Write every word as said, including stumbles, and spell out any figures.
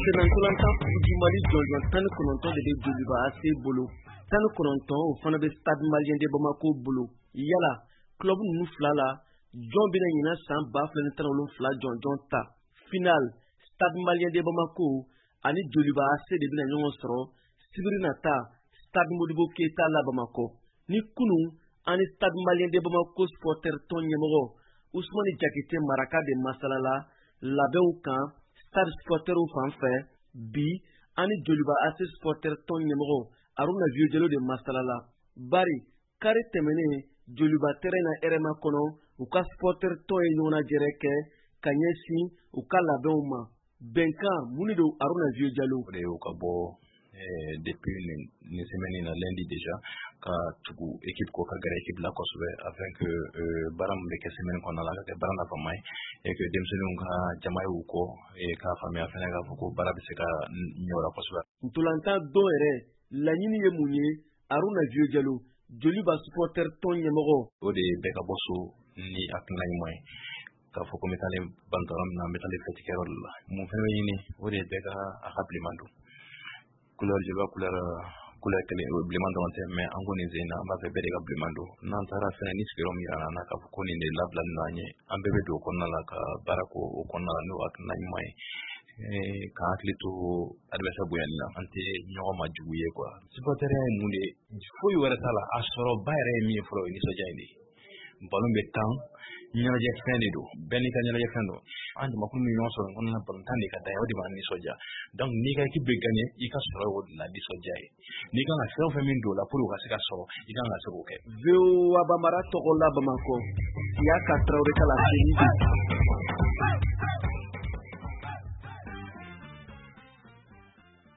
Senantolan Fuji Mali jɔnjɔn tan ni kɔnɔntɔn de bɛ Joliba A C bolo, tan ni kɔnɔntɔn o fana bɛ Stade Malien de Bamako bolo. Yala club ninnu fila la jɔn bɛna ɲina san ba fila ni tan ni wolonwula jɔnjɔn ta. Final Stade Malien de Bamako ani Joliba A C de bɛna ɲɔgɔn sɔrɔ sibiri nata Stade Modibo Keita la Bamako. Ni kunun ani Stade Malien de Bamako supporter tɔn ɲɛmɔgɔ Ousmane Diakité Maraka de masalala labɛnw kan Stade supporteru fan fɛ bi ani Joliba A C supporter tɔn ɲɛmɔgɔ Aruna Vieux de masalala. Bari kari tɛmɛnen Joliba terrain na R M A kɔnɔ u ka supporter tɔn ye ɲɔgɔn najɛrɛ kɛ ka ɲɛsin u ka labɛnw ma. Bɛnkan mun de don Aruna Vieux Diallo? O de y'u ka bɔ eh, depuis une semaine na lundi déjà ka tugu équipe ko ka gɛrɛ équipe la kosɛbɛ afin que euh, baara min bɛ kɛ semaine kɔnɔna la ka kɛ baara nafama ye et que denmisɛnninw ka jama ye u kɔ et k'a faamuya fɛnɛ k'a fɔ ko baara bɛ se ka ɲɛ o la kosɛbɛ. Ntolantan don yɛrɛ laɲini ye mun ye? Aruna Vieux Diallo Joliba supporter tɔn ɲɛmɔgɔ. O de ye bɛɛ ka bɔ so ni hakilina ɲuman ye k'a fɔ ko n bɛ taa bantɔrɔ min na n bɛ taa fɛti kɛyɔrɔ de la. Mun fɛnɛ bɛ ɲini o de ye bɛɛ ka a ka bilenman don. Couleur Joliba couleur couleur kelen o bilenman dɔrɔn tɛ mais an ko nin sen na an b'a fɛ bɛɛ de ka bilenman don. N'an taara fɛnɛ ni sigiyɔrɔ min yira an na k'a fɔ ko nin de labilali n'an ye an bɛɛ bɛ don o kɔnɔna la ka baara k'o o kɔnɔna la n'o hakilina ɲuman ye. K'an hakili to adversaire bonyani na an tɛ ɲɔgɔn ma jugu ye quoi. Supporter ye mun de ye foyi wɛrɛ t'a la a sɔrɔ ba yɛrɛ ye min ye fɔlɔ o ye nisɔndiya in de ye. Ballon bɛ tan ɲɛnajɛ fɛn de don bɛɛ n'i ka ɲɛnajɛ fɛn don an jamakulu min ɲɔgɔn sɔrɔ kɔnɔna ballon tan de ka da ye o de b'an nisɔndiya donc n'i ka équipe bɛ gagner i ka sɔrɔ o de la nisɔndiya ye n'i kan ka fɛn o fɛn min don o la pour que o ka se ka sɔrɔ i kan ka se k'o kɛ. V O A Bamara tɔgɔ la Bamako Siaka Traoré ka la